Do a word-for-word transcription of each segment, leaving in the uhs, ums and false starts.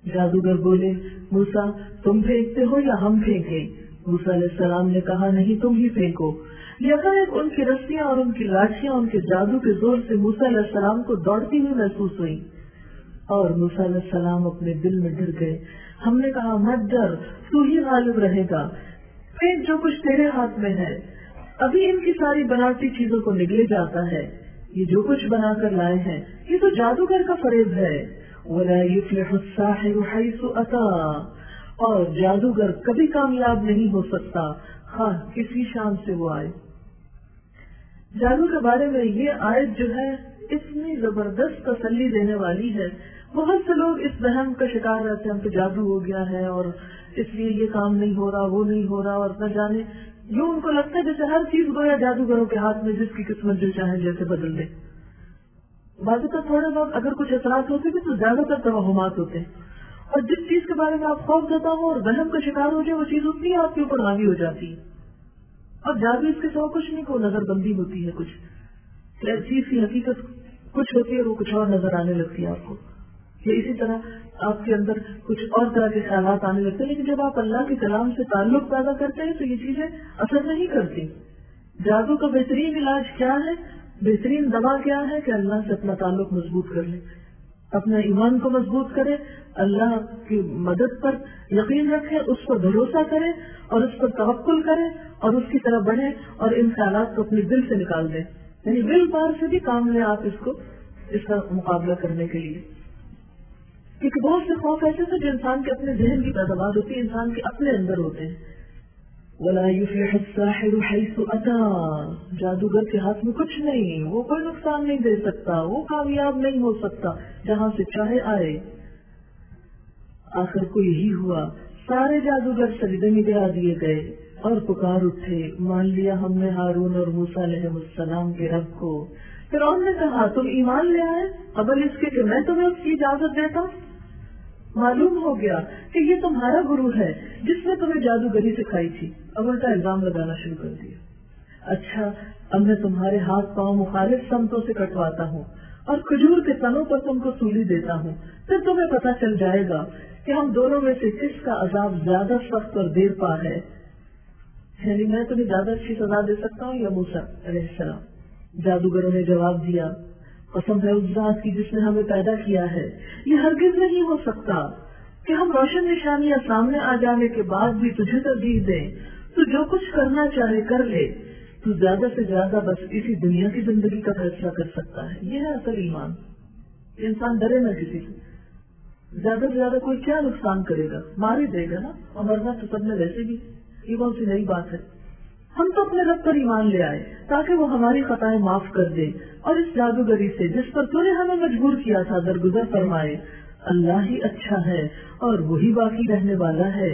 جادوگر بولے موسیٰ تم پھینکتے ہو یا ہم پھینکیں؟ موسیٰ علیہ السلام نے کہا نہیں تم ہی پھینکو۔ یکایک ان کی رسیاں اور ان کی لاٹھیاں ان کے جادو کے زور سے موسیٰ علیہ السلام کو دوڑتی ہوئی محسوس ہوئی، اور موسیٰ علیہ السلام اپنے دل میں ڈر گئے۔ ہم نے کہا مت ڈر، تو ہی غالب رہے گا، پھینک جو کچھ تیرے ہاتھ میں ہے۔ ابھی ان کی ساری بناوٹی چیزوں کو نگلے جاتا ہے، یہ جو کچھ بنا کر لائے ہیں یہ تو جادوگر کا فریب ہے۔ وَلَا يُفْلِحُ السَّاحِرُ حَيْثُ أَتَىٰ، اور جادوگر کبھی کامیاب نہیں ہو سکتا خواہ کسی شان سے وہ آئے۔ جادو کے بارے میں یہ آیت جو ہے اتنی زبردست تسلی دینے والی ہے، بہت سے لوگ اس وہم کا شکار رہتے ہیں کہ جادو ہو گیا ہے اور اس لیے یہ کام نہیں ہو رہا وہ نہیں ہو رہا، اور نہ جانے یوں ان کو لگتا ہے جیسے ہر چیز گویا جادوگروں کے ہاتھ میں، جس کی قسمت جو چاہے جیسے بدل دے۔ بعض کا تھوڑے بہت اگر کچھ اثرات ہوتے بھی تو زیادہ تر توہمات ہوتے ہیں، اور جس چیز کے بارے میں آپ خوف زدہ ہو اور وہم کا شکار ہو جائے وہ چیز اتنی آپ کے اوپر حاوی ہو جاتی ہے۔ اور جادو اس کے سوا کچھ نہیں، کو نظر بندی ہوتی ہے، کچھ چیز کی حقیقت کچھ ہوتی ہے وہ کچھ اور نظر آنے لگتی ہے آپ کو، یا اسی طرح آپ کے اندر کچھ اور طرح کے خیالات آنے لگتے ہیں۔ لیکن جب آپ اللہ کے کلام سے تعلق پیدا کرتے ہیں تو یہ چیزیں اثر نہیں کرتی۔ جادو کا بہترین علاج کیا ہے، بہترین دوا کیا ہے کہ اللہ سے اپنا تعلق مضبوط کر لے، اپنا ایمان کو مضبوط کرے، اللہ کی مدد پر یقین رکھے، اس پر بھروسہ کرے اور اس پر توکل کرے اور اس کی طرف بڑھے اور ان خیالات کو اپنے دل سے نکال دے، یعنی ول پاور سے بھی کام لیں آپ اس کو، اس کا مقابلہ کرنے کے لیے۔ کیونکہ بہت سے خوف ایسے تھے جو انسان کے اپنے ذہن کی پیداوار ہوتی ہے، انسان کے اپنے اندر ہوتے ہیں۔ وَلَا يُفْلِحُ السَّاحِرُ حَيْثُ أَتَىٰ، جادوگر کے ہاتھ میں کچھ نہیں، وہ کوئی نقصان نہیں دے سکتا، وہ کامیاب نہیں ہو سکتا جہاں سے چاہے آئے۔ آخر کو یہی ہوا، سارے جادوگر سجدے میں گرا دیے گئے اور پکار اٹھے، مان لیا ہم نے ہارون اور موسیٰ علیہ السلام کے رب کو۔ فرعون نے کہا تم ایمان لے آئے قبل اس کے کہ میں تمہیں اس کی اجازت دیتا ہوں؟ معلوم ہو گیا کہ یہ تمہارا گرو ہے جس نے تمہیں جادوگری سکھائی تھی۔ اب الٹا الزام لگانا شروع کر دیا۔ اچھا اب میں تمہارے ہاتھ پاؤں مخالف سمتوں سے کٹواتا ہوں اور کھجور کے تنوں پر تم کو سولی دیتا ہوں، پھر تمہیں پتہ چل جائے گا کہ ہم دونوں میں سے کس کا عذاب زیادہ سخت اور دیر پا ہے۔ یعنی میں تمہیں زیادہ اچھی سزا دے سکتا ہوں یا موسیٰ علیہ السلام؟ جادوگروں نے جواب دیا قسم ہے اس ذات کی جس نے ہمیں پیدا کیا ہے، یہ ہرگز نہیں ہو سکتا کہ ہم روشن نشانیاں سامنے آ جانے کے بعد بھی تجھے ترجیح دیں۔ تو جو کچھ کرنا چاہے کر لے، تو زیادہ سے زیادہ بس اسی دنیا کی زندگی کا فیصلہ کر سکتا ہے۔ یہ ہے اصل ایمان، انسان ڈرے نہ کسی سے، زیادہ سے زیادہ کوئی کیا نقصان کرے گا، مار ہی دے گا نا، اور مرنا تو سب نے ویسے بھی، یہ کون سی نئی بات ہے۔ ہم تو اپنے رب پر ایمان لے آئے تاکہ وہ ہماری خطائیں معاف کر دے اور اس جادوگری سے جس پر تو نے ہمیں مجبور کیا تھا درگزر فرمائے۔ اللہ ہی اچھا ہے اور وہی باقی رہنے والا ہے۔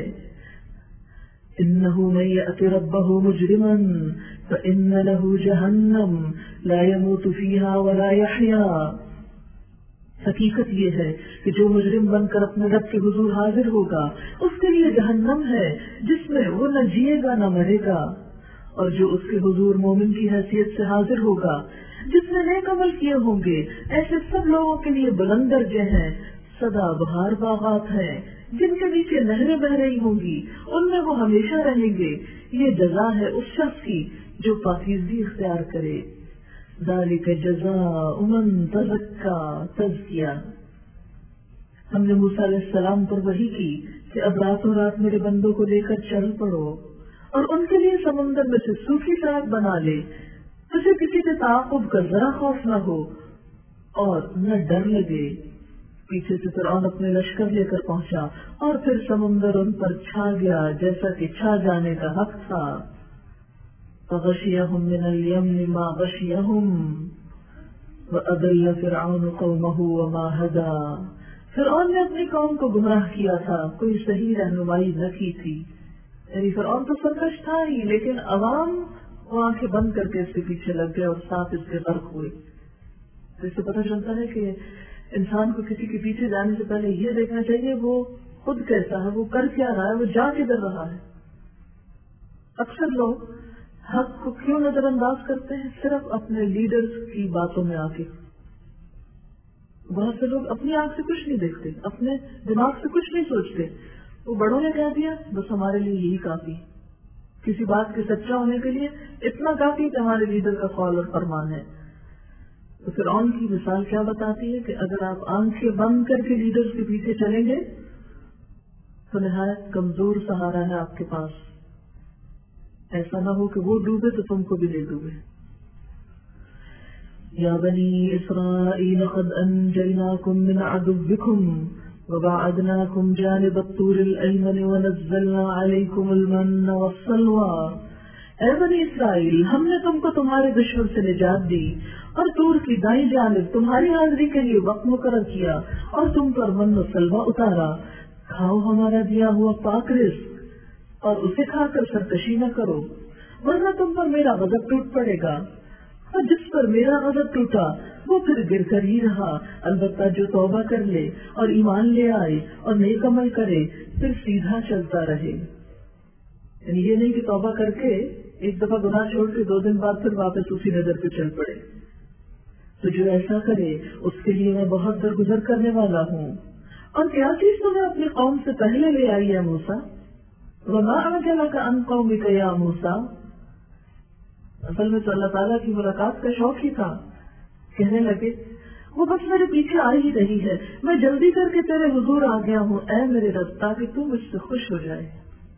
انہ من یأت ربہ مجرما فإن له جہنم لا يموت فیہا ولا یحیا۔ حقیقت یہ ہے کہ جو مجرم بن کر اپنے رب کے حضور حاضر ہوگا اس کے لیے جہنم ہے جس میں وہ نہ جیے گا نہ مرے گا، اور جو اس کے حضور مومن کی حیثیت سے حاضر ہوگا جس نے نیک عمل کیے ہوں گے، ایسے سب لوگوں کے لیے بلند درجے ہیں، سدا بہار باغات ہیں جن کے نیچے نہریں بہ رہی ہوں گی، ان میں وہ ہمیشہ رہیں گے۔ یہ جزا ہے اس شخص کی جو پاکیزگی اختیار کرے۔ ذالک جزاء من تزکا، تزکیہ۔ ہم نے موسیٰ علیہ السلام پر وحی کی کہ اب راتوں رات میرے بندوں کو لے کر چل پڑو اور ان کے لیے سمندر میں سے سوکھی سڑک بنا لے، اسے کسی کے تعاقب کا ذرا خوف نہ ہو اور نہ ڈر لگے۔ پیچھے سے فرعون اپنے لشکر لے کر پہنچا اور پھر سمندر ان پر چھا گیا جیسا کہ چھا جانے کا حق تھا۔ فغشیہم من الیمن ما غشیہم وأضل فرعون قومہ وما ہدی۔ فرعون نے اپنی قوم کو گمراہ کیا تھا، کوئی صحیح رہنمائی نہ کی تھی۔ یعنی فرعون تو سرکش تھا ہی، لیکن عوام وہ آنکھیں بند کر کے اس کے پیچھے لگ گئے اور ساتھ اس کے غرق ہوئے۔ اس سے پتہ چلتا ہے کہ انسان کو کسی کے پیچھے جانے سے پہلے یہ دیکھنا چاہیے وہ خود کیسا ہے، وہ کر کیا رہا ہے، وہ جا کدھر رہا ہے۔ اکثر لوگ حق کو کیوں نظر انداز کرتے ہیں؟ صرف اپنے لیڈرز کی باتوں میں آ کے، بہت سے لوگ اپنی آنکھ سے کچھ نہیں دیکھتے، اپنے دماغ سے کچھ نہیں سوچتے، وہ بڑوں نے کہہ دیا بس ہمارے لیے یہی کافی، کسی بات کے سچا ہونے کے لیے اتنا کافی کہ ہمارے لیڈر کا قول اور فرمان ہے۔ تو فرعون کی مثال کیا بتاتی ہے کہ اگر آپ آنکھیں بند کر کے لیڈر کے پیچھے چلیں گے تو نہایت کمزور سہارا ہے آپ کے پاس، ایسا نہ ہو کہ وہ ڈوبے تو تم کو بھی لے ڈوبے۔ یا بنی اسرائیل قد انجیناکم من عدوکم وبعدناکم جانب الطور الایمن ونزلنا علیکم المن والسلوى۔ اے بنی اسرائیل، ہم نے تم کو تمہارے دشمن سے نجات دی اور طور کی دائیں جانب تمہاری حاضری کے لیے وقت مقرر کیا اور تم پر من و سلوہ اتارا، کھاؤ ہمارا دیا ہوا پاک رزق اور اسے کھا کر سرکشی نہ کرو، ورنہ تم پر میرا غضب ٹوٹ پڑے گا، اور جس پر میرا غضب ٹوٹا وہ پھر گر کر ہی رہا، البتہ جو توبہ کر لے اور ایمان لے آئے اور نیک عمل کرے پھر سیدھا چلتا رہے۔ یعنی یہ نہیں کہ توبہ کر کے ایک دفعہ گناہ چھوڑ کے دو دن بعد پھر واپس اسی نظر پہ چل پڑے، تو جو ایسا کرے اس کے لیے میں بہت درگزر کرنے والا ہوں۔ اور کیا چیز تمہیں اپنی قوم سے پہلے لے آئی ہے موسیٰ؟ وما أعجلك عن قومك يا موسیٰ۔ اصل میں تو اللہ تعالیٰ کی ملاقات کا شوق ہی تھا، کہنے لگے وہ بس میرے پیچھے آ ہی رہی ہے، میں جلدی کر کے تیرے حضور آ گیا ہوں اے میرے رب، تاکہ تم مجھ سے خوش ہو جائے۔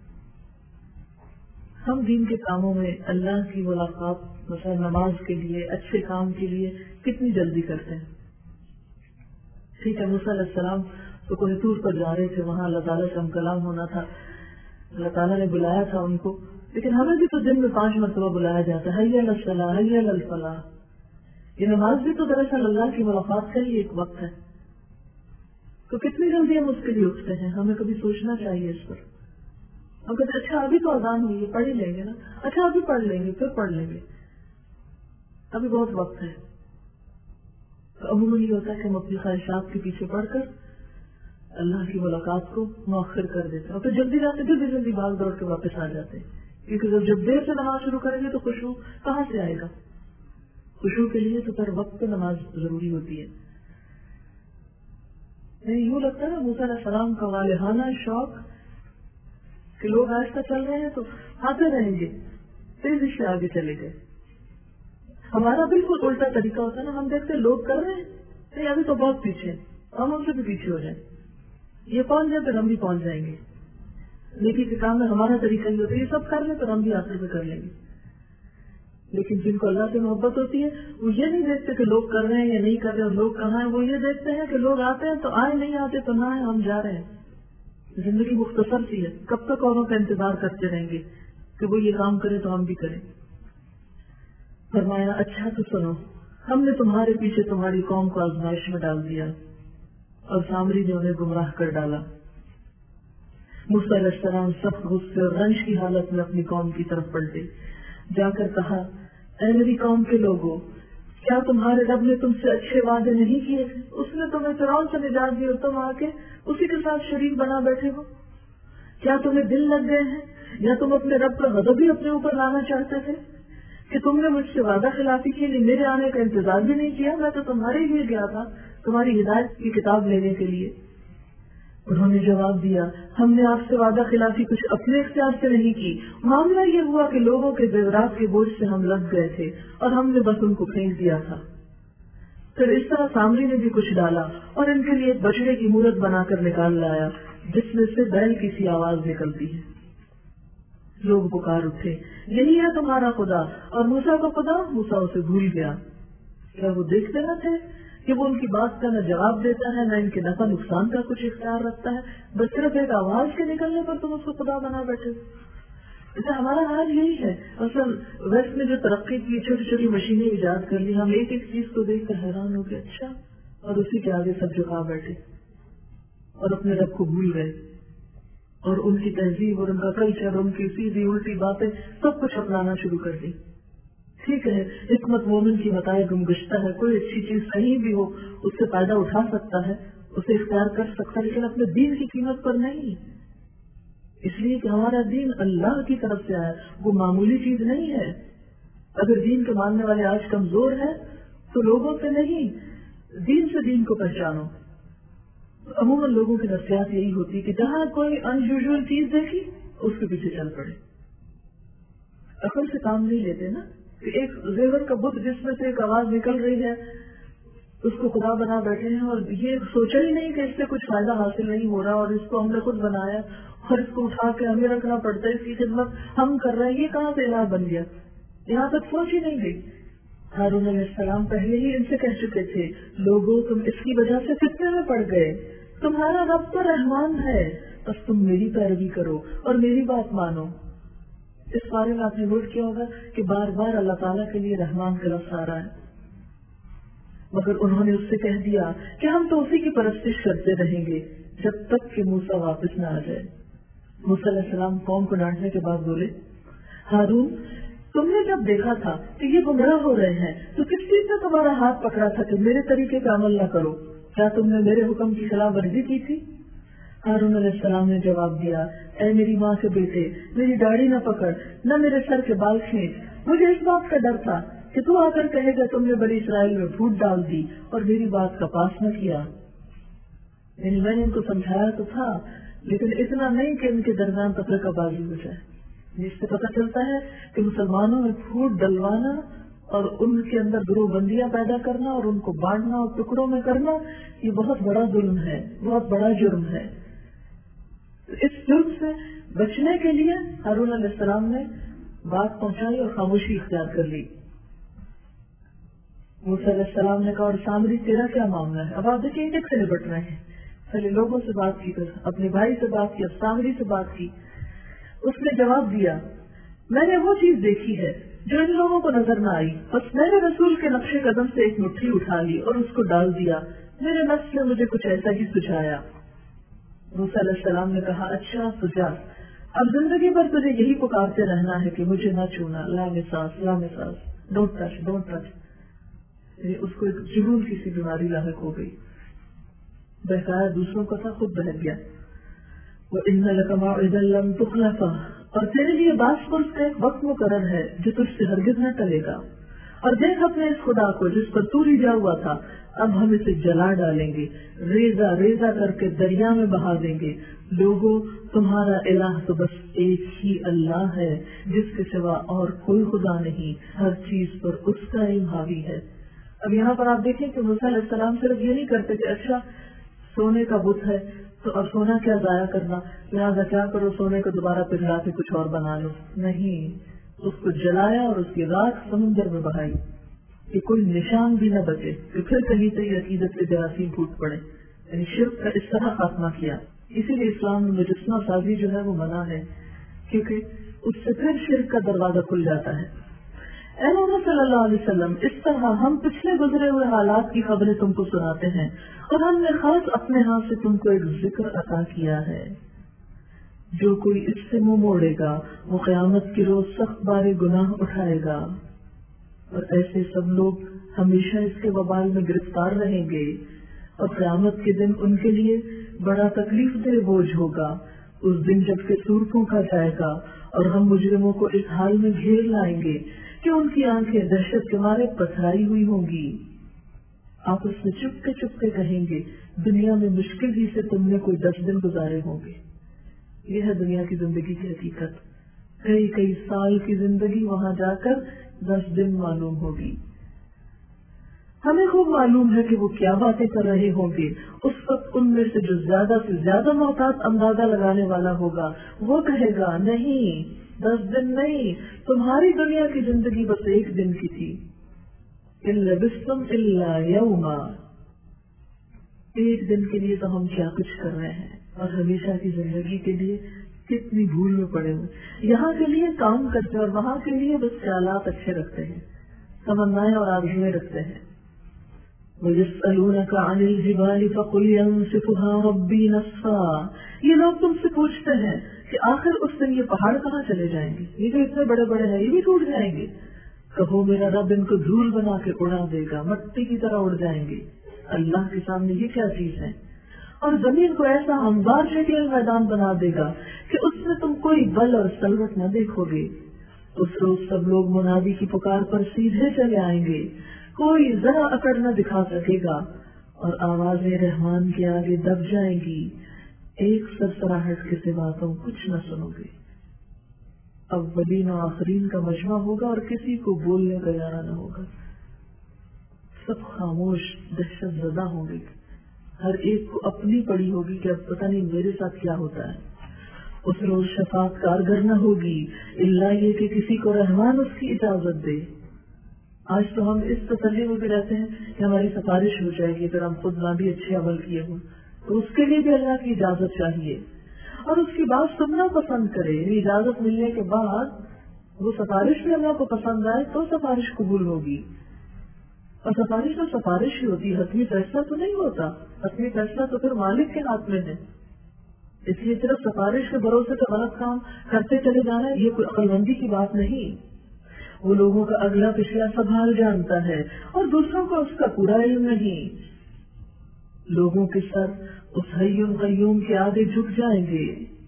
ہم دین کے کاموں میں اللہ کی ملاقات، مثلا نماز کے لیے، اچھے کام کے لیے کتنی جلدی کرتے ہیں۔ ٹھیک ہے، موسیٰ علیہ السلام تو کوہ طور پر جا رہے تھے، وہاں اللہ تعالیٰ سے ہم کلام ہونا تھا، اللہ تعالیٰ نے بلایا تھا ان کو، لیکن ہمیں بھی تو دن میں پانچ مرتبہ بلایا جاتا ہے، حی علی الصلاۃ، حی علی الفلاح۔ یہ نماز بھی تو دراصل اللہ کی ملاقات کا ہی ایک وقت ہے، تو کتنی جلدی ہم اس کے لیے اٹھتے ہیں، ہمیں کبھی سوچنا چاہیے اس پر۔ ہم کہتے اچھا ابھی تو اذان ہوئی ہے، پڑھ ہی لیں گے نا، اچھا ابھی پڑھ لیں گے، پھر پڑھ لیں گے، ابھی بہت وقت ہے۔ تو عموماً یہ ہوتا ہے کہ ہم اپنی خواہشات کے پیچھے پڑھ کر اللہ کی ملاقات کو مؤخر کر دیتے ہیں، اور پھر جلدی جاتے جلدی جلدی بھاگ دوڑ کے واپس آ جاتے ہیں، کیونکہ جب دیر سے نماز شروع کریں گے تو خوشبو کہاں سے آئے گا؟ خوشبو کے لیے تو پھر وقت پہ نماز ضروری ہوتی ہے۔ نہیں یوں لگتا ہے نا موسیٰ علیہ السلام کا والہانہ شوق کہ لوگ آہستہ چل رہے ہیں تو آتے رہیں گے، تیزی سے آگے چلے گئے۔ ہمارا بالکل الٹا طریقہ ہوتا ہے نا، ہم دیکھتے لوگ کر رہے ہیں نہیں ابھی تو بہت پیچھے، ہم ان سے بھی پیچھے ہو جائیں، یہ پہنچ جائے پھر ہم بھی پہنچ جائیں گے۔ نیکی کے کام میں ہمارا طریقہ یہ ہوتا ہے یہ سب کر لیں تو ہم بھی آخر میں کر لیں گے۔ لیکن جن کو اللہ سے محبت ہوتی ہے وہ یہ نہیں دیکھتے کہ لوگ کر رہے ہیں یا نہیں کر رہے اور لوگ کہاں ہیں، وہ یہ دیکھتے ہیں کہ لوگ آتے ہیں تو آئے، نہیں آتے تو نہ آئے، ہم جا رہے ہیں۔ زندگی مختصر سی ہے، کب تک اوروں کا انتظار کرتے رہیں گے کہ وہ یہ کام کرے تو ہم بھی کریں۔ فرمایا اچھا تو سنو، ہم نے تمہارے پیچھے تمہاری قوم کو آزمائش میں ڈال دیا اور سامری نے انہیں گمراہ کر ڈالا۔ موسیٰ علیہ السلام سخت غصے اور رنج کی حالت میں اپنی قوم کی طرف پلٹے، جا کر کہا اے میری قوم کے لوگوں، کیا تمہارے رب نے تم سے اچھے وعدے نہیں کیے؟ اس نے تمہیں فرعون سے نجات دی اور تم آ کے اسی کے ساتھ شریک بنا بیٹھے ہو؟ کیا تمہیں دل لگ گئے ہیں یا تم اپنے رب کا غضب بھی اپنے اوپر لانا چاہتے تھے کہ تم نے مجھ سے وعدہ خلافی کے لیے میرے آنے کا انتظار بھی نہیں کیا؟ میں تو تمہارے لیے گیا تھا، تمہاری ہدایت کی کتاب لینے کے لیے۔ انہوں نے جواب دیا ہم نے آپ سے وعدہ خلافی کچھ اپنے اختیار سے نہیں کی، معاملہ یہ ہوا کہ لوگوں کے زیورات کے بوجھ سے ہم لگ گئے تھے اور ہم نے بس ان کو پھینک دیا تھا۔ پھر اس طرح سامری نے بھی کچھ ڈالا اور ان کے لیے ایک بچڑے کی مورت بنا کر نکال لایا جس میں سے بیل کی سی آواز نکلتی ہے۔ لوگ پکار اٹھے یہی ہے تمہارا خدا، اور موسیٰ کا خدا؟ موسیٰ اسے بھول گیا۔ کیا وہ دیکھتے نہ تھے کہ وہ ان کی بات کا نہ جواب دیتا ہے نہ ان کے نفع نقصان کا کچھ اختیار رکھتا ہے، بس صرف ایک آواز کے نکلنے پر تم اس کو خدا بنا بیٹھے؟ اچھا ہمارا حال یہی ہے، اصل ویسٹ نے جو ترقی کی، چھوٹی چھوٹی مشینیں ایجاد کر لی، ہم ایک ایک چیز کو دیکھ کر حیران ہو گئے، اچھا، اور اسی کے آگے سب جھکا بیٹھے اور اپنے رب کو بھول گئے، اور ان کی تہذیب اور ان کا کلچر، ان کی سیدھی الٹی باتیں سب کچھ اپنانا شروع کر دی۔ ٹھیک ہے، حکمت مومن کی متاع گم گشتہ ہے، کوئی اچھی چیز کہیں بھی ہو اس سے فائدہ اٹھا سکتا ہے، اسے اختیار کر سکتا ہے، لیکن اپنے دین کی قیمت پر نہیں، اس لیے کہ ہمارا دین اللہ کی طرف سے آیا، وہ معمولی چیز نہیں ہے۔ اگر دین کے ماننے والے آج کمزور ہیں تو لوگوں سے نہیں دین سے دین کو پہچانو. عموماً لوگوں کی نصیحت یہی ہوتی کہ جہاں کوئی انیوژل چیز دیکھی اس کے پیچھے چل پڑے. عقل سے کام نہیں لیتے نا. ایک زیور کا بت جس میں سے ایک آواز نکل رہی ہے اس کو خدا بنا بیٹھے ہیں اور یہ سوچا ہی نہیں کہ اس سے کچھ فائدہ حاصل نہیں ہو رہا اور اس کو ہم نے خود بنایا اور اس کو اٹھا کے ہمیں رکھنا پڑتا ہے, اس کی خدمت ہم کر رہے ہیں. یہ کہاں سے الہ بن گیا؟ یہاں تک سوچ ہی نہیں گئی. ہارون علیہ السلام پہلے ہی ان سے کہہ چکے تھے, لوگوں تم اس کی وجہ سے فتنے میں پڑ گئے, تمہارا رب تو رحمان ہے, بس تم میری پیروی کرو اور میری بات مانو. اس بارے میں آپ نے نوٹ کیا ہوگا کہ بار بار اللہ تعالیٰ کے لیے رحمان کا لفظ آ رہا ہے, مگر انہوں نے اس سے کہہ دیا کہ ہم تو اسی کی پرستش کرتے رہیں گے جب تک کہ موسیٰ واپس نہ آ جائے. موسیٰ علیہ السلام قوم کو ڈانٹنے کے بعد بولے, ہارون تم نے جب دیکھا تھا کہ یہ گمراہ ہو رہے ہیں تو کس چیز نے تمہارا ہاتھ پکڑا تھا کہ میرے طریقے کا عمل نہ کرو؟ کیا تم نے میرے حکم کی خلاف ورزی کی تھی؟ ہارون علیہ السلام نے جواب دیا, اے میری ماں کے بیٹے, میری داڑھی نہ پکڑ, نہ میرے سر کے بال کھینچ. مجھے اس بات کا ڈر تھا کہ تو آ کر کہے گا تم نے بنی اسرائیل میں پھوٹ ڈال دی اور میری بات کا پاس نہ کیا. یعنی میں نے ان کو سمجھایا تو تھا, لیکن اتنا نہیں کہ ان کے درمیان تفرقہ بازی ہو جائے. جس سے پتہ چلتا ہے کہ مسلمانوں میں پھوٹ ڈلوانا اور ان کے اندر گروہ بندیاں پیدا کرنا اور ان کو بانٹنا اور ٹکڑوں میں کرنا یہ بہت بڑا ظلم ہے, بہت بڑا جرم ہے. اس جرم سے بچنے کے لیے ہارون علیہ السلام نے بات پہنچائی اور خاموشی اختیار کر لی. موسیٰ علیہ السلام نے کہا, اور سامری تیرا کیا معاملہ ہے؟ اب آپ دیکھیں ایک سے نپٹ رہے ہیں, پہلے لوگوں سے بات کی, پھر اپنے بھائی سے بات کی, اب سامری سے بات کی. اس نے جواب دیا, میں نے وہ چیز دیکھی ہے جو ان لوگوں کو نظر نہ آئی, بس میں نے رسول کے نقش قدم سے ایک مٹھی اٹھا لی اور اس کو ڈال دیا. میرے نفس نے مجھے کچھ ایسا ہی سجھایا. موسیٰ علیہ السلام نے کہا, اچھا سجا, اب زندگی بھر تجھے یہی پکارتے رہنا ہے کہ مجھے نہ چھونا, لا مساس لا مساس, ڈونٹ ٹچ ڈونٹ ٹچ. اس کو ایک جنون کی سی بیماری لاحق ہو گئی, بہکایا دوسروں کا تھا, خود بہک گیا. وَإِنَّ لَكَ مَوْعِدًا لَّن تُخْلَفَهُ, اور تیرے لیے باس پرس کا ایک وقت مقرر ہے جو تجھ سے ہرگز نہ ٹلے گا. اور دیکھ اپنے اس خدا کو جس پر تو رجا ہوا تھا, اب ہم اسے جلا ڈالیں گے, ریزہ ریزہ کر کے دریا میں بہا دیں گے. لوگوں تمہارا الہ تو بس ایک ہی اللہ ہے جس کے سوا اور کوئی خدا نہیں, ہر چیز پر اس کا علم حاوی ہے. اب یہاں پر آپ دیکھیں کہ موسیٰ علیہ السلام صرف یہ نہیں کرتے کہ اچھا سونے کا بت ہے تو اب سونا کیا ضائع کرنا, لہٰذا کیا کرو سونے کو دوبارہ پگھلا کے کچھ اور بنا لو. نہیں, اس کو جلایا اور اس کی راکھ سمندر میں بہائی کہ کوئی نشان بھی نہ بچے کہ پھر کہیں سے یہ عقیدت کے جراثیم پھوٹ پڑے. یعنی شرک کا اس طرح خاتمہ کیا. اسی لیے اسلام میں مجسمہ سازی جو ہے وہ منع ہے, کیونکہ اس سے پھر شرک کا دروازہ کھل جاتا ہے. اے محمد صلی اللہ علیہ وسلم, اس طرح ہم پچھلے گزرے ہوئے حالات کی خبریں تم کو سناتے ہیں اور ہم نے خاص اپنے ہاتھ سے تم کو ایک ذکر عطا کیا ہے. جو کوئی اس سے منہ موڑے گا وہ قیامت کے روز سخت بارے گناہ اٹھائے گا, اور ایسے سب لوگ ہمیشہ اس کے وبال میں گرفتار رہیں گے, اور قیامت کے دن ان کے لیے بڑا تکلیف دہ بوجھ ہوگا. اس دن جب کہ سور پھونکا جائے گا اور ہم مجرموں کو اس حال میں گھیر لائیں گے کہ ان کی آنکھیں دہشت کے مارے پتھرائی ہوئی ہوں گی. آپ اس سے چپ کے چپ کے کہیں گے, دنیا میں مشکل ہی سے تم نے کوئی دس دن گزارے ہوں گے. یہ ہے دنیا کی زندگی کی حقیقت. کئی کئی سال کی زندگی وہاں جا کر دس دن معلوم ہوگی. ہمیں خوب معلوم ہے کہ وہ کیا باتیں کر رہے ہوں گے. اس وقت ان میں سے جو زیادہ سے زیادہ محتاط اندازہ لگانے والا ہوگا وہ کہے گا, نہیں دس دن نہیں, تمہاری دنیا کی زندگی بس ایک دن کی تھی. ان لبثتم الا یوما, ایک دن کے لیے تو ہم کیا کچھ کر رہے ہیں, اور ہمیشہ کی زندگی کے لیے کتنی بھول میں پڑے ہوئے. یہاں کے لیے کام کرتے اور وہاں کے لیے بس خیالات اچھے رکھتے ہیں, تمنائیں اور آرزویں رکھتے ہیں. وَيَسْأَلُونَكَ عَنِ الْجِبَالِ فَقُلْ يَنسِفُهَا رَبِّي نَسْفًا, یہ لوگ تم سے پوچھتے ہیں کہ آخر اس دن یہ پہاڑ کہاں چلے جائیں گے, یہ جو اتنے بڑے بڑے ہیں یہ بھی ٹوٹ جائیں گے. کہو میرا رب ان کو دھول بنا کے اڑا دے گا, مٹی کی طرح اڑ جائیں گے. اللہ کے سامنے یہ کیا چیز ہے. اور زمین کو ایسا ہموار شکل میدان بنا دے گا کہ اس میں تم کوئی بل اور سلوت نہ دیکھو گے. اس روز سب لوگ منادی کی پکار پر سیدھے چلے آئیں گے, کوئی ذرا اکڑ نہ دکھا سکے گا اور آوازیں رحمان کے آگے دب جائیں گی، ایک سرسراہٹ کے سوا تم کچھ نہ سنو گے۔ اولین و آخرین کا مجمع ہوگا اور کسی کو بولنے کا ارادہ نہ ہوگا، سب خاموش دہشت زدہ ہوں گے، ہر ایک کو اپنی پڑی ہوگی کہ اب پتہ نہیں میرے ساتھ کیا ہوتا ہے۔ اس روز شفاعت کارگر نہ ہوگی الا یہ کہ کسی کو رحمان اس کی اجازت دے۔ آج تو ہم اس تسلی میں بھی رہتے ہیں کہ ہماری سفارش ہو جائے گی اگر ہم خود نہ بھی اچھے عمل کیے ہوں، تو اس کے لیے بھی اللہ کی اجازت چاہیے اور اس کی بات سننا پسند کرے، یعنی اجازت ملنے کے بعد وہ سفارش بھی اللہ کو پسند آئے تو سفارش قبول ہوگی۔ اور سفارش تو سفارش ہی ہوتی ہے، حتمی فیصلہ تو نہیں ہوتا، حتمی فیصلہ تو پھر مالک کے ہاتھ میں ہے۔ اس لیے صرف سفارش کے بھروسے سے غلط کام کرتے چلے جانا یہ کوئی عقل مندی کی بات نہیں۔ وہ لوگوں کا اگلا پچھلا سب حال جانتا ہے اور دوسروں کو اس کا پورا علم نہیں۔ لوگوں کے سر اس حی قیوم کے آگے جھک جائیں گے،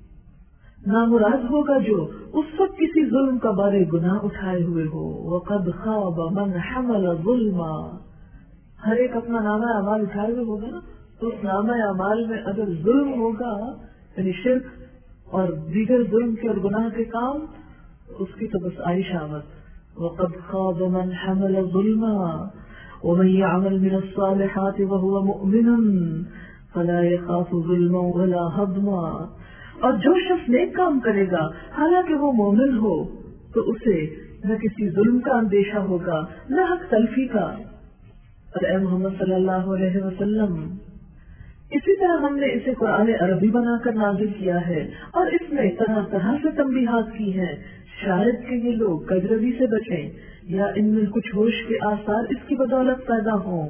نامراد ہوگا جو اس وقت کسی ظلم کا بارے گناہ اٹھائے ہوئے ہو۔ وَقَدْ خَابَ مَنْ حَمَلَ ظُلْمًا، ہر ایک اپنا نامہ اعمال اٹھائے ہوئے ہوگا نا، تو اس نامہ اعمال میں اگر ظلم ہوگا یعنی شرک اور دیگر ظلم کے اور گناہ کے کام، اس کی تو بس عائش آمد۔ وَقَدْ خَابَ مَنْ حَمَلَ ظُلْمًا وَمَنْ يَعْمَلْ مِنَ الصَّالِحَاتِ وَهُوَ مُؤْمِنٌ فَلَا يَخَافُ ظُلْمًا وَلَا هَضْمًا، اور جو شخص نیک کام کرے گا حالانکہ وہ مومن ہو تو اسے نہ کسی ظلم کا اندیشہ ہوگا نہ حق تلفی کا۔ اور اے محمد صلی اللہ علیہ وسلم، اسی طرح ہم نے اسے قرآن عربی بنا کر نازل کیا ہے اور اس میں طرح طرح سے تنبیہات کی ہیں، شاید کہ یہ لوگ کجروی سے بچیں یا ان میں کچھ ہوش کے آثار اس کی بدولت پیدا ہوں۔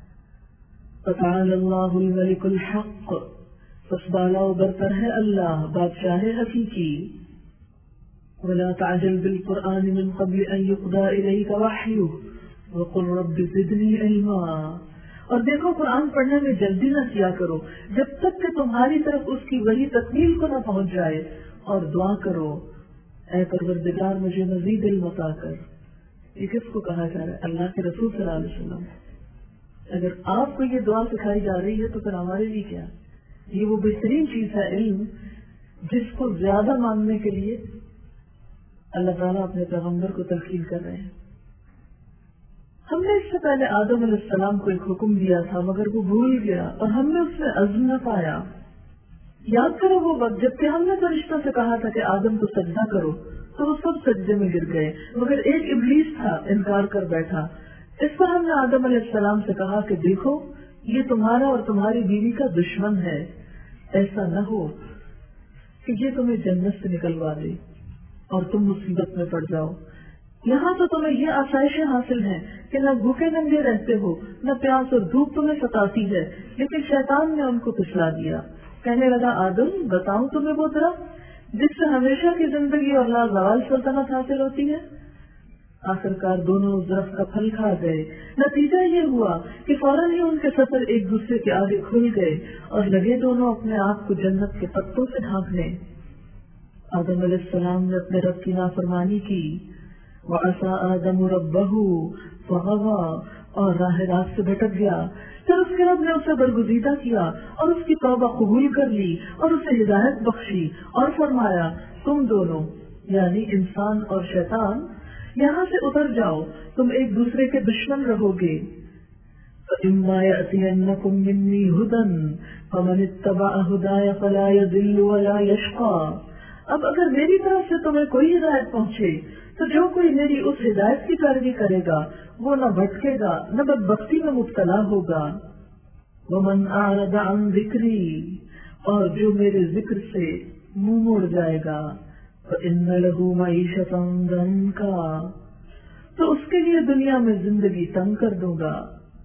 فتعال اللہ الملک الحق، پس بالا و برتر ہے اللہ بادشاہ حقیقی۔ ولا تعجل بالقرآن من قبل ان يقضى إليك وحيه وقل رب زدنی علما، اور دیکھو قرآن پڑھنے میں جلدی نہ کیا کرو جب تک کہ تمہاری طرف اس کی وحی تکمیل کو نہ پہنچ جائے، اور دعا کرو اے پروردگار مجھے مزید علم عطا کر۔ یہ کس کو کہا جا رہا ہے؟ اللہ کے رسول صلی اللہ علیہ وسلم۔ اگر آپ کو یہ دعا سکھائی جا رہی ہے تو پھر ہمارے لیے کیا؟ یہ وہ بہترین چیز ہے علم جس کو زیادہ ماننے کے لیے اللہ تعالیٰ اپنے پیغمبر کو تلقین کر رہے ہیں۔ ہم نے اس سے پہلے آدم علیہ السلام کو ایک حکم دیا تھا مگر وہ بھول گیا اور ہم نے اس میں عزم نہ پایا۔ یاد کرو وہ وقت جبکہ ہم نے فرشتوں سے کہا تھا کہ آدم کو سجدہ کرو تو وہ سب سجدے میں گر گئے مگر ایک ابلیس تھا، انکار کر بیٹھا۔ اس پر ہم نے آدم علیہ السلام سے کہا کہ دیکھو یہ تمہارا اور تمہاری بیوی کا دشمن ہے، ایسا نہ ہو کہ یہ تمہیں جنت سے نکلوا دے اور تم مصیبت میں پڑ جاؤ۔ یہاں تو تمہیں یہ آسائشیں حاصل ہیں کہ نہ بھوکے ننگے رہتے ہو نہ پیاس اور دھوپ تمہیں ستاتی ہے، لیکن شیطان نے ان کو پھسلا دیا۔ کہنے لگا آدم بتاؤں تمہیں وہ درخت جس سے ہمیشہ کی زندگی اور لا زوال سلطنت حاصل ہوتی ہے؟ آخرکار دونوں اس درخت کا پھل کھا گئے۔ نتیجہ یہ ہوا کہ فوراً ہی ان کے سفر ایک دوسرے کے آگے کھل گئے اور لگے دونوں اپنے آپ کو جنت کے پتوں سے ڈھانکنے۔ آدم علیہ السلام نے اپنے رب کی نافرمانی کی، وَعَصَىٰ آدَمُ رَبَّهُ فَغَوَىٰ، اور راہ راست سے بھٹک گیا۔ پھر اس کے رب نے اسے برگزیدہ کیا اور اس کی توبہ قبول کر لی اور اسے ہدایت بخشی اور فرمایا تم دونوں یعنی انسان اور شیطان یہاں سے اتر جاؤ، تم ایک دوسرے کے دشمن رہو گے۔ فَإِمَّا يَأْتِيَنَّكُم مِّنِّي هُدًى فَمَنِ اتَّبَعَ هُدَايَ فَلَا يَضِلُّ وَلَا يَشْقَىٰ، اب اگر میری طرف سے تمہیں کوئی ہدایت پہنچے تو جو کوئی میری اس ہدایت کی پیروی کرے گا وہ نہ بھٹکے گا نہ بدبختی میں مبتلا ہوگا۔ وَمَنْ أَعْرَضَ عَنْ ذِكْرِي، اور جو میرے ذکر سے منہ موڑ جائے گا، فَإِنَّ لَهُ مَعِيشَةً ضَنْكًا، تو اس کے لیے دنیا میں زندگی تنگ کر دوں گا،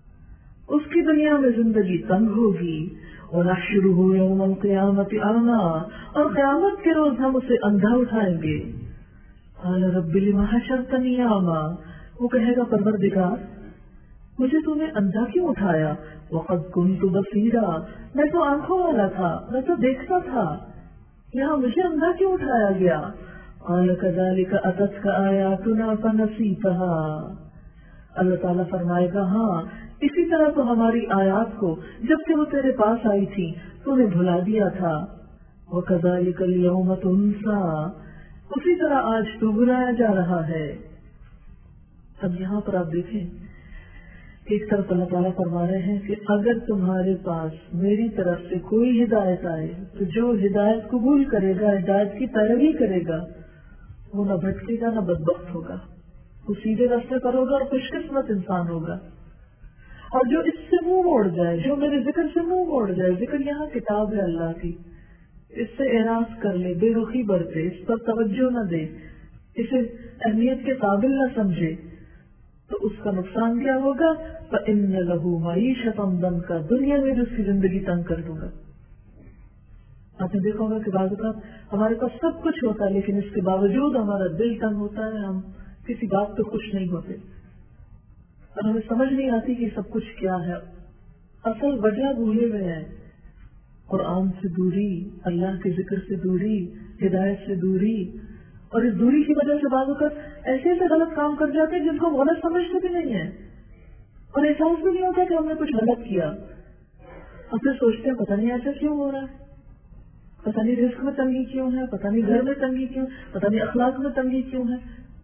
اس کی دنیا میں زندگی تنگ ہوگی۔ وَنَحْشُرُهُ يَوْمَ الْقِيَامَةِ أَعْمَىٰ، اور قیامت کے روز ہم اسے اندھا اٹھائیں گے۔ قَالَ رَبِّ لِمَ حَشَرْتَنِي أَعْمَىٰ، وہ کہے گا پروردگار مجھے تم نے اندھا کیوں اٹھایا؟ وَقَدْ كُنْتُ بَصِيرًا، میں تو آنکھوں والا تھا، میں تو دیکھتا تھا، یہاں مجھے اندھا کیوں اٹھایا گیا؟ قَالَ كَذَلِكَ أَتَتْكَ آيَاتُنَا فَنَسِيتَهَا، اللہ تعالیٰ فرمائے گا ہاں اسی طرح تو ہماری آیات کو جب کہ وہ تیرے پاس آئی تھی تو نے بھلا دیا تھا. وَكَذَلِكَ الْيَوْمَ تُنسَى اسی طرح آج تو بلایا جا رہا ہے. اب یہاں پر آپ دیکھیں ایک طرف اللہ تعالیٰ فرما رہے ہیں کہ اگر تمہارے پاس میری طرف سے کوئی ہدایت آئے تو جو ہدایت قبول کرے گا, ہدایت کی پیروی کرے گا, وہ نہ بھٹکے گا نہ بدبخت ہوگا, وہ سیدھے راستے پر ہوگا اور خوش قسمت انسان ہوگا. اور جو اس سے منہ موڑ جائے, جو میرے ذکر سے منہ موڑ جائے, ذکر یہاں کتاب ہے اللہ کی, اس سے اعراض کر لے, بے رخی برتے, اس پر توجہ نہ دے, اسے اہمیت کے قابل نہ سمجھے, تو اس کا نقصان کیا ہوگا؟ فَإِنَّ لَهُ مَعِيشَةً ضَنْكَ دنیا میں بھی اس کی زندگی تنگ کر دوں گا. آپ نے دیکھا ہوگا کہ بعض اوقات ہمارے پاس سب کچھ ہوتا ہے لیکن اس کے باوجود ہمارا دل تنگ ہوتا ہے, ہم کسی بات پہ خوش نہیں ہوتے اور ہمیں سمجھ نہیں آتی کہ سب کچھ کیا ہے. اصل وجہ بھولے ہوئے ہیں, قرآن سے دوری, اللہ کے ذکر سے دوری, ہدایت سے دوری, اور اس دوری کی وجہ سے بعض اوقات ایسے ایسے غلط کام کر جاتے ہیں جن کو غلط سمجھتے بھی نہیں ہیں اور احساس بھی نہیں ہوتا کہ ہم نے کچھ غلط کیا, اور پھر سوچتے ہیں پتہ نہیں ایسا کیوں ہو رہا ہے, پتہ نہیں رزق میں تنگی کیوں ہے, پتہ نہیں گھر میں تنگی کیوں, پتہ نہیں اخلاق میں تنگی کیوں ہے,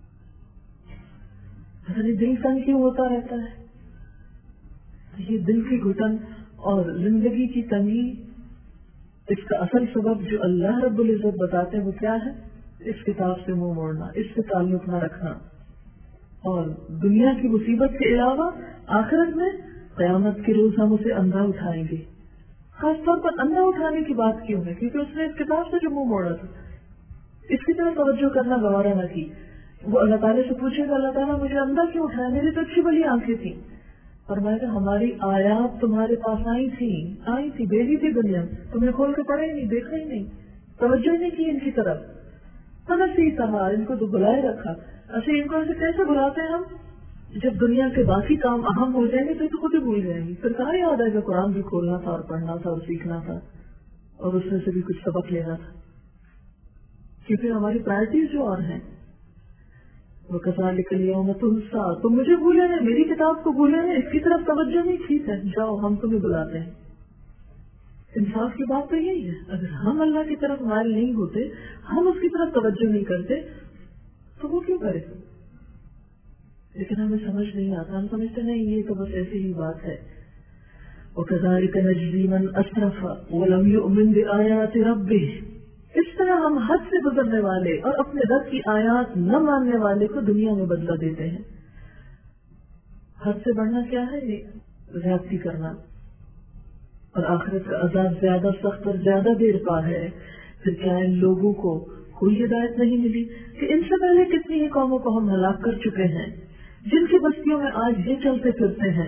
پتہ نہیں دل تنگ کیوں ہوتا رہتا ہے. یہ دل کی گھٹن اور زندگی کی تنگی, اس کا اصل سبب جو اللہ رب العزت بتاتے ہیں وہ کیا ہے؟ اس کتاب سے منہ موڑنا, اس سے تعلق نہ رکھنا, اور دنیا کی مصیبت کے علاوہ آخرت میں قیامت کے روز ہم اسے اندھا اٹھائیں گے. خاص طور پر اندھا اٹھانے کی بات کیوں ہے؟ کیونکہ اس نے اس کتاب سے جو منہ موڑا تھا, اس کی طرف توجہ کرنا گوارا نہ کی. وہ اللہ تعالیٰ سے پوچھے گا, اللہ تعالیٰ مجھے اندھا کیوں اٹھایا, میری تو اچھی بلی آنکھیں تھیں. فرمایا کہ ہماری آیات تمہارے پاس آئی تھی آئی تھی بیٹھی تھی دنیا, تمہیں کھول کے پڑھے ہی نہیں, دیکھا ہی نہیں, توجہ ہی نہیں کی ان کی طرف. کہا ان کو تو بلائے رکھا. اچھا ان کو ایسے کیسے بلاتے ہیں ہم؟ جب دنیا کے باقی کام اہم ہو جائیں گے تو خود ہی بھول جائیں گے. پھر کہاں یاد ہے کہ قرآن بھی کھولنا تھا اور پڑھنا تھا اور سیکھنا تھا اور اس میں سے بھی کچھ سبق لینا تھا, کیونکہ ہماری پرائرٹیز جو اور ہیں. وہ کذالک الیوم تنسیٰ, تم مجھے بھولے ہیں, میری کتاب کو بھولے ہیں, اس کی طرف توجہ نہیں. ٹھیک ہے جاؤ, ہم تمہیں بلاتے ہیں. انصاف کی بات تو یہی ہے, اگر ہم اللہ کی طرف مائل نہیں ہوتے, ہم اس کی طرف توجہ نہیں کرتے, تو وہ کیوں کرے؟ لیکن ہمیں سمجھ نہیں آتا, ہم سمجھتے نہیں یہ تو بس ایسی ہی بات ہے. وَكَذَلِكَ نَجْزِي مَنْ أَسْرَفَ وَلَمْ يُؤْمِنْ بِآيَاتِ رَبِّهِ اس طرح ہم حد سے گزرنے والے اور اپنے رب کی آیات نہ ماننے والے کو دنیا میں بدلہ دیتے ہیں. حد سے بڑھنا کیا ہے؟ یہ زیادتی کرنا, اور آخرت کا عذاب زیادہ سخت اور زیادہ دیر پا ہے. پھر کیا ان لوگوں کو کوئی ہدایت نہیں ملی کہ ان سے پہلے کتنی ہی قوموں کو ہم ہلاک کر چکے ہیں جن کی بستیوں میں آج یہ چلتے پھرتے ہیں.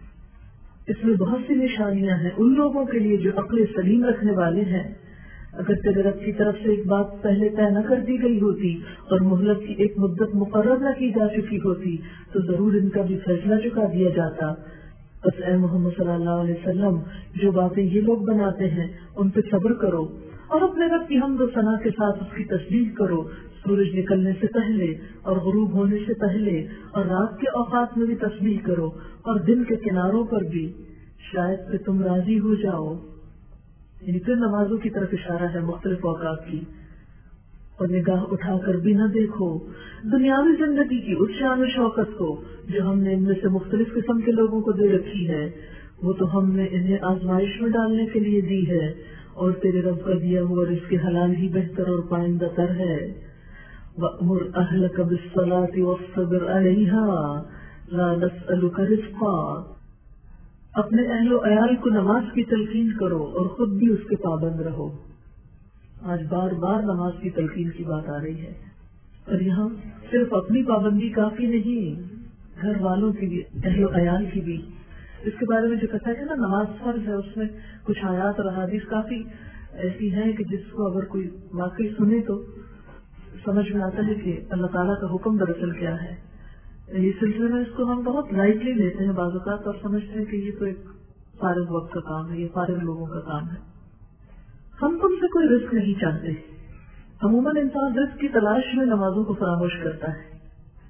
اس میں بہت سی نشانیاں ہیں ان لوگوں کے لیے جو عقل سلیم رکھنے والے ہیں. اگر تیرے رب کی طرف سے ایک بات پہلے طے نہ کر دی گئی ہوتی اور مہلت کی ایک مدت مقرر نہ کی جا چکی ہوتی تو ضرور ان کا بھی فیصلہ چکا دیا جاتا. بس اے محمد صلی اللہ علیہ وسلم, جو باتیں یہ لوگ بناتے ہیں ان پہ صبر کرو اور اپنے رب کی حمد و ثنا کے ساتھ اس کی تصدیق کرو, سورج نکلنے سے پہلے اور غروب ہونے سے پہلے, اور رات کے اوقات میں بھی تسبیح کرو اور دن کے کناروں پر بھی, شاید کہ تم راضی ہو جاؤ. یعنی پھر نمازوں کی طرف اشارہ ہے مختلف اوقات کی. اور نگاہ اٹھا کر بھی نہ دیکھو دنیاوی زندگی کی اس شان و شوکت کو جو ہم نے ان میں سے مختلف قسم کے لوگوں کو دے رکھی ہے. وہ تو ہم نے انہیں آزمائش میں ڈالنے کے لیے دی ہے, اور تیرے رب کا دیا ہوا رزق حلال ہی بہتر اور پائندہ تر ہے. وَأْمُرْ أَهْلَكَ بِالصَّلَاةِ وَاصْطَبِرْ عَلَيْهَا لَا نَسْأَلُكَ رِزْقًا اپنے اہل و عیال کو نماز کی تلقین کرو اور خود بھی اس کے پابند رہو. آج بار بار نماز کی تلقین کی بات آ رہی ہے, اور یہاں صرف اپنی پابندی کافی نہیں, گھر والوں کی بھی, اہل و عیال کی بھی. اس کے بارے میں جو کہتا ہے نا نماز فرض ہے, اس میں کچھ آیات اور احادیث کافی ایسی ہیں کہ جس کو اگر کوئی واقعی سنے تو سمجھ میں آتا ہے کہ اللہ تعالیٰ کا حکم دراصل کیا ہے. اس سلسلے میں اس کو ہم بہت لائٹلی لیتے ہیں بعض اوقات اور سمجھتے ہیں کہ یہ تو ایک فارغ وقت کا کام ہے, یہ فارغ لوگوں کا کام ہے. ہم تم سے کوئی رزق نہیں چاہتے. عموماً انسان رزق کی تلاش میں نمازوں کو فراموش کرتا ہے,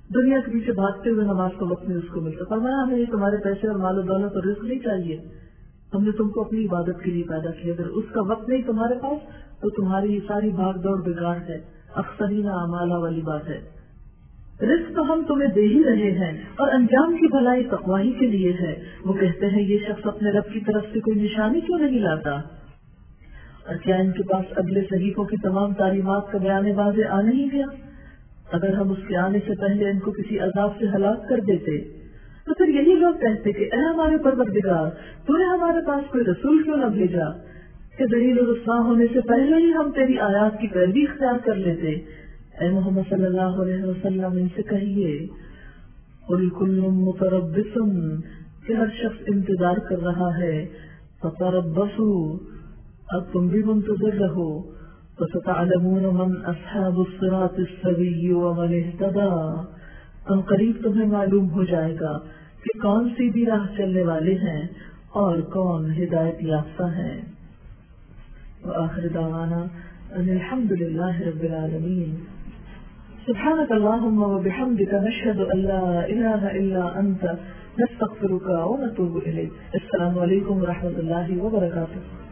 دنیا کے پیچھے بھاگتے ہوئے نماز کا وقت نہیں اس کو ملتا. فرمایا ہمیں تمہارے پیسے اور مال و دولت اور رزق نہیں چاہیے, ہم نے تم کو اپنی عبادت کے لیے پیدا کیا. اگر اس کا وقت نہیں تمہارے پاس تو تمہاری یہ ساری بھاگ دوڑ بیکار ہے, اکثرین اعمالہ والی بات ہے. رزق تو ہم تمہیں دے ہی رہے ہیں اور انجام کی بھلائی تقوی ہی کے لیے ہے. وہ کہتے ہیں یہ شخص اپنے رب کی طرف سے کوئی نشانی کیوں نہیں لاتا, اور کیا ان کے پاس اگلے صحیفوں کی تمام تعلیمات کا بیان واضح آ نہیں گیا؟ اگر ہم اس کے آنے سے پہلے ان کو کسی عذاب سے ہلاک کر دیتے تو پھر یہی لوگ کہتے کہ اے ہمارے پروردگار, تو نے ہمارے پاس کوئی رسول کیوں نہ بھیجا کہ ذلیل و رسوا ہونے سے پہلے ہی ہم تیری آیات کی پیروی اختیار کر لیتے. اے محمد صلی اللہ علیہ وسلم ان سے کہیے قل کل متربص کہ ہر شخص انتظار کر رہا ہے, فتربصوا اب تم بھی منتظر رہو, فستعلمون من اصحاب الصراط السوی ومن اهتدى ان قریب تمہیں معلوم ہو جائے گا کہ کون سیدھی راہ چلنے والے ہیں اور کون ہدایت یافتہ ہیں. وآخر دعوانا ان الحمد للہ رب العالمین. سبحانك اللهم وبحمدك نشهد ان لا اله الا انت نستغفرك ونتوب اليك. السلام علیکم ورحمۃ اللہ وبرکاتہ.